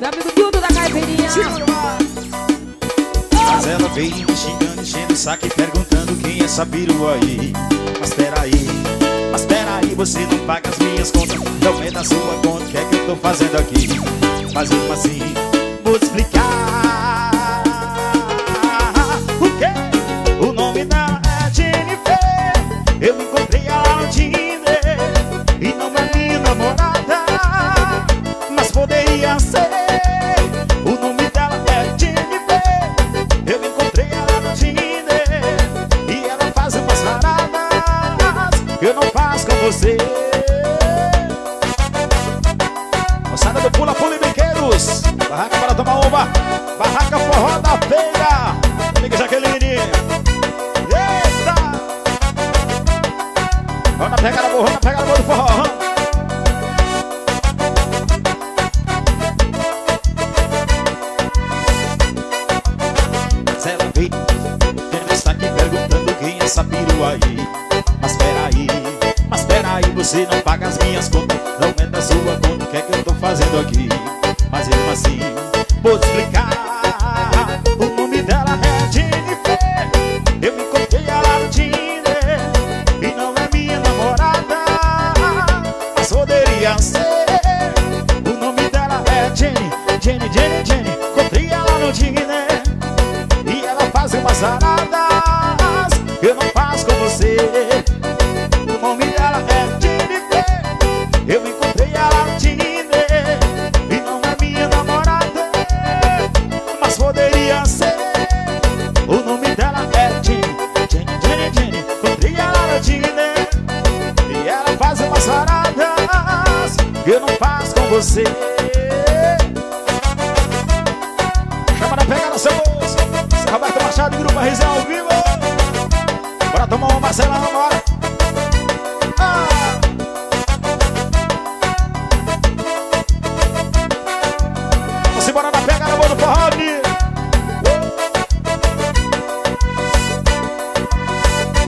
Meu amigo Dildo da Caipirinha. Mas ela veio me xingando, enchendo o saco e perguntando quem é essa perua aí. Mas peraí, você não paga as minhas contas. Não é da sua conta, o que é que eu tô fazendo aqui? Mas mesmo assim, vou te explicar. O quê? O nome dela é Jennifer. Eu encontrei ela no Tinder e não é minha namorada, mas poderia ser. O nome dela é Jennifer. Eu encontrei ela no Tinder e ela faz umas paradas que eu não faço com você. Moçada do Pula Pula e Brinquedos, barraca para tomar uma, barraca forró da feira. Amiga Jaqueline, eita! Vamos na pegada boa, do forró. Mas ela veio, está aqui perguntando quem é essa perua aí. Mas peraí, você não paga as minhas contas. Não é da sua conta, o que é que eu tô fazendo aqui? Mas mesmo assim, vou te explicar. O nome dela é Jennifer. Eu encontrei ela no Tinder e não é minha namorada, mas poderia ser. O nome dela é Jenny. Encontrei ela no Tinder e ela faz umas aradas que eu não faço com você. O nome dela é Jennifer. Eu encontrei ela no Tinder e não é minha namorada, mas poderia ser. O nome dela é Jenny. Encontrei ela no Tinder e ela faz umas aradas que eu não faço com você. Chama na pegada, seu moço. Roberto Machado e Grupo RZ ao vivo. Bora tomar uma Marcelão, bora.